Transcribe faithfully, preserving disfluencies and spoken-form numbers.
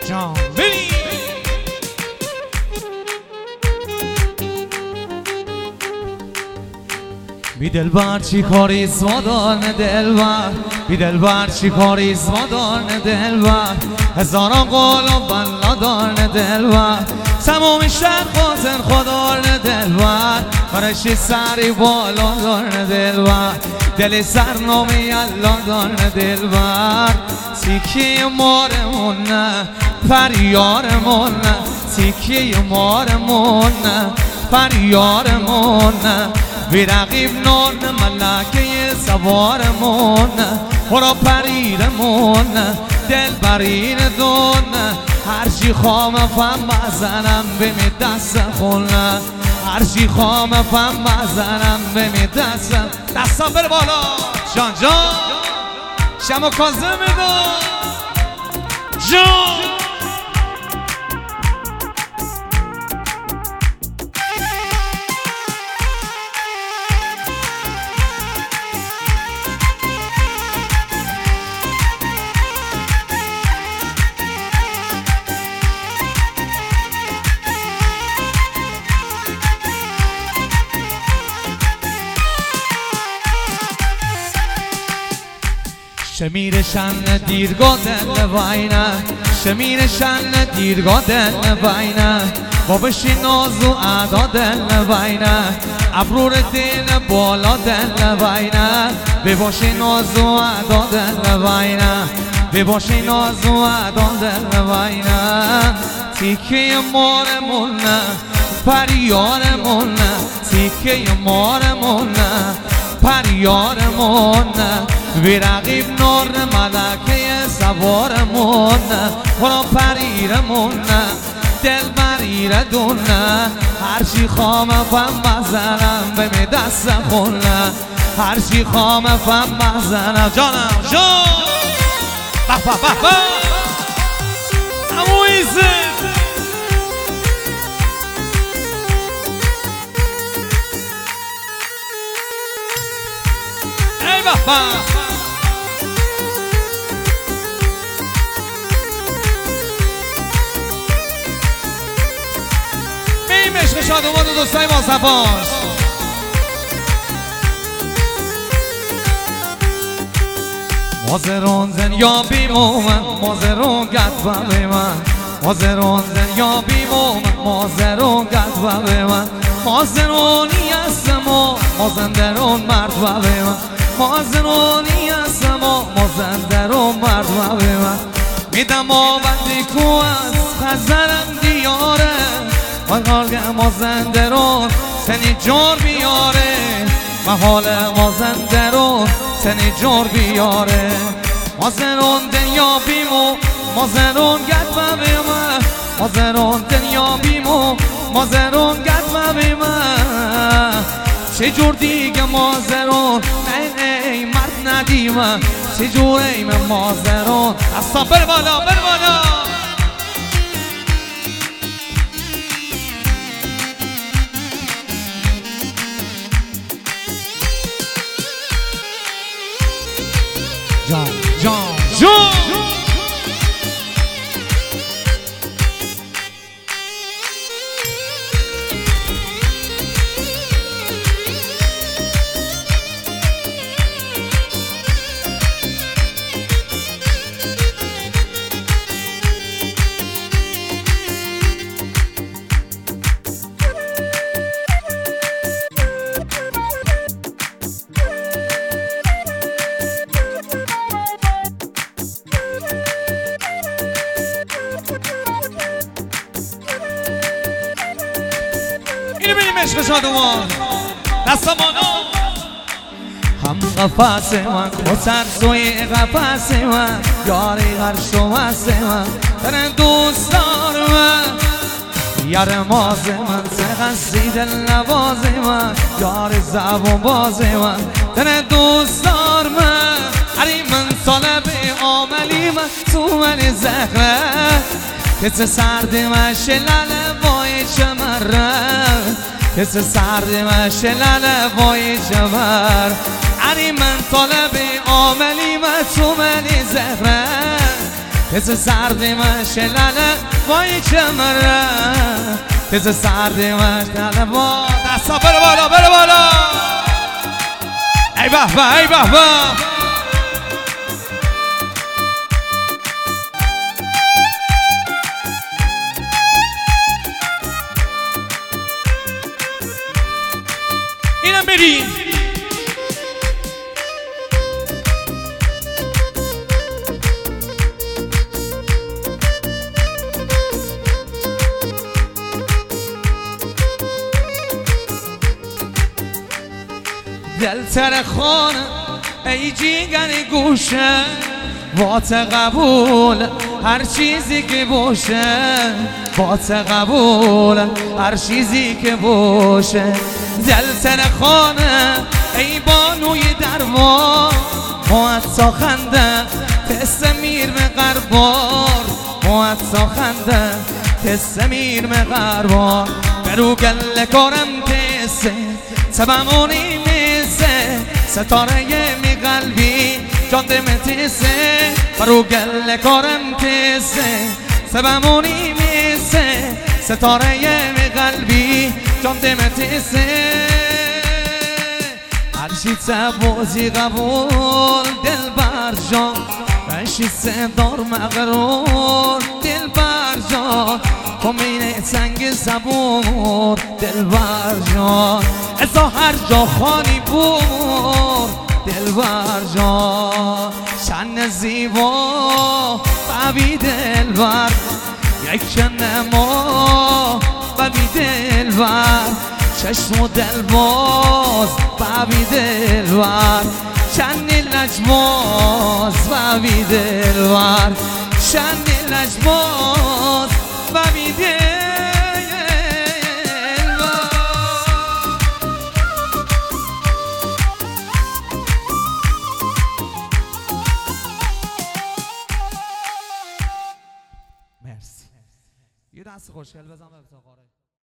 جان بریم. بی دلبر چی کاری زمادان دلبر، بی دلبر چی کاری زمادان دلبر، هزاران قول و بلادان دلبر، تمام شهر خاطر خدار دلبر، فرشی سری بالا دار دلبر، دل سرنامه یلا دار دلبر، تیکی مارمون نه پریارمون نه، تیکی مارمون نه پریارمون نه، بی رقیب نان ملکه سوارمون برا پریرمون دل برین دون، هرچی خام فهم بزنم به می دست خونه، هرچی خام فهم بزنم به می دستم. دستا بر بالا جان جان شما کازم دار جان. شمیرشن دیرگاه دل واینه، شمیرشن دیرگاه دل واینه، بابشی ناز و ادا دل واینه، ابرور دل بالا دل واینه، بباشی ناز و ادا دل واینه، بباشی ناز و ادا دل واینه، تیکه مارمون نه پریارمون نه، تیکه مارمون نه پریارمون نه، بی رقیب نار ملکه سوارمون برا پریرمون دل بریر دون، هرچی خام فهم بزنم به می دست خونه، هرچی خام فهم بزنم جانم جان. بح بح بح بح امویزه ای بح بح. عشق شادومان و دوستای ما صفاش مازرون زن یا بیمومن، مازرون گد و بیمن، مازرون زن یا بیمومن، مازرون گد و بیمن، مازرونی هستم و مازندرون مرد و بیمن، مازرونی هستم و مازندرون مرد و بیمن، میدم آبندی کو از خزرم دیاره، محال مازندرون سنی جور بیاره، محال مازندرون سنی جور بیاره، مازرون دنیا بیمو مازرون گد و بیمه، مازرون دنیا بیمو مازرون گد و بیمه، چه جور دیگه مازرون ای ای مرد ندیمه، چه جور ایم مازرون اصلا بر بالا بر بالا. جان جان جان عشق شادوان دستمانو هم قفص من خسر سوی قفص من، یاری غرش و مست من در دوست دار من، یار ماز من سقصی دل نواز من، یار زب و باز من در دوست دار من، هری من طالب عاملی من تو من زهره، کس سرد من شلال بای چمره، کس سرد مشلل وای جبر، علی من طالب عاملی و تو منی زهره، تز سردی مش لاله وای چمره تز سردی مش لاله وای دستا بره بالا بره بالا ای به به ای به به اینم بریم دل تر خانه ای جیگر گوشه وات قبول هر چیزی که باشه وات قبول هر چیزی که باشه دل تر خانه ای بانوی دربار موتا خنده تست میر به قربار موتا خنده تست میر به قربار برو گل کارم تسته سبمونی میسه ستاره می قلبی جان دم تسه برو گل کارم تسه سبمونی میسه ستاره می قلبی جان دم تسه هرشی تبوزی قبول دل بر جان هرشی سدار مغرور دل بر جان کمینه سنگ صبور دل بر جان ازا هر جا خانی بود دل بر جان شن زیبا ببی دل بر یک شنما ببی دل بر چشم و دل باز ببی دل بر شن لجباز ببی دل بر شن لجباز ببی دل بر مرسی یه دست خوشگل بزن به افتخاره